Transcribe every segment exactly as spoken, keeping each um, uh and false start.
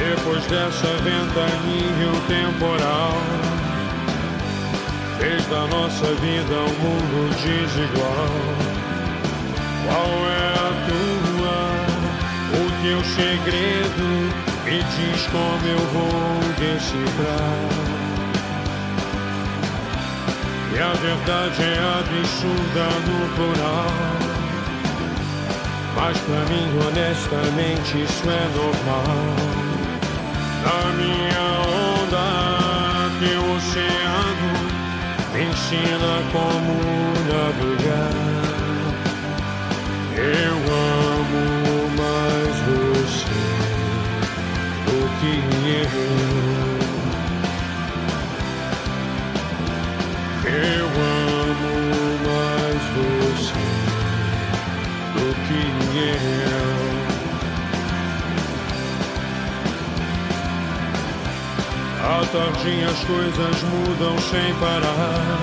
Depois dessa ventania o temporal fez da nossa vida um mundo desigual. Qual é a tua, o teu segredo? Me diz como eu vou decifrar. E a verdade é absurda no plural, mas pra mim honestamente isso é normal. Na minha onda, teu oceano me ensina como navegar. Eu amo mais você do que eu. Eu amo mais você do que eu. À tardinha as coisas mudam sem parar,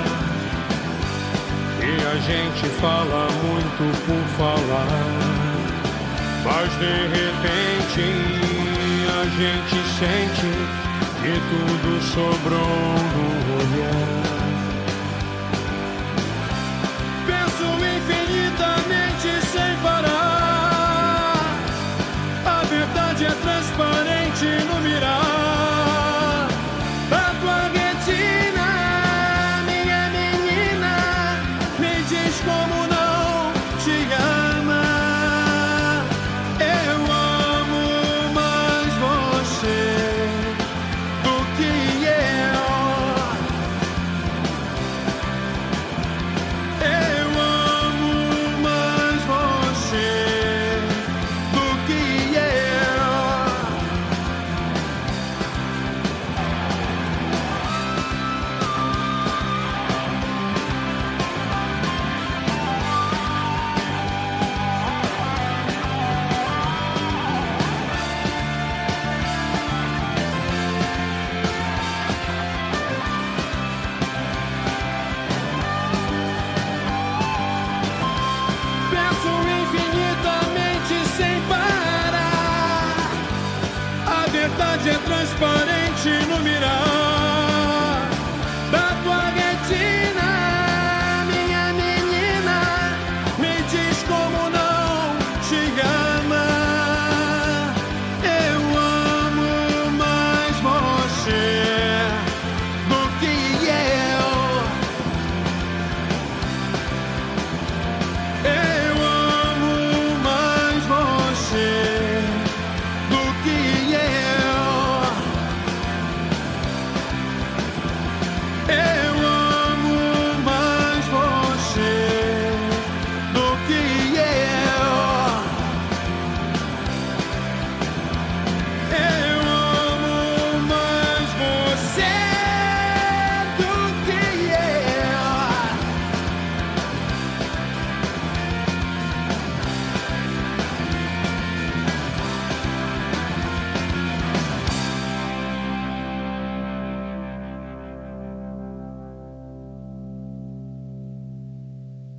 e a gente fala muito por falar, mas de repente a gente sente que tudo sobrou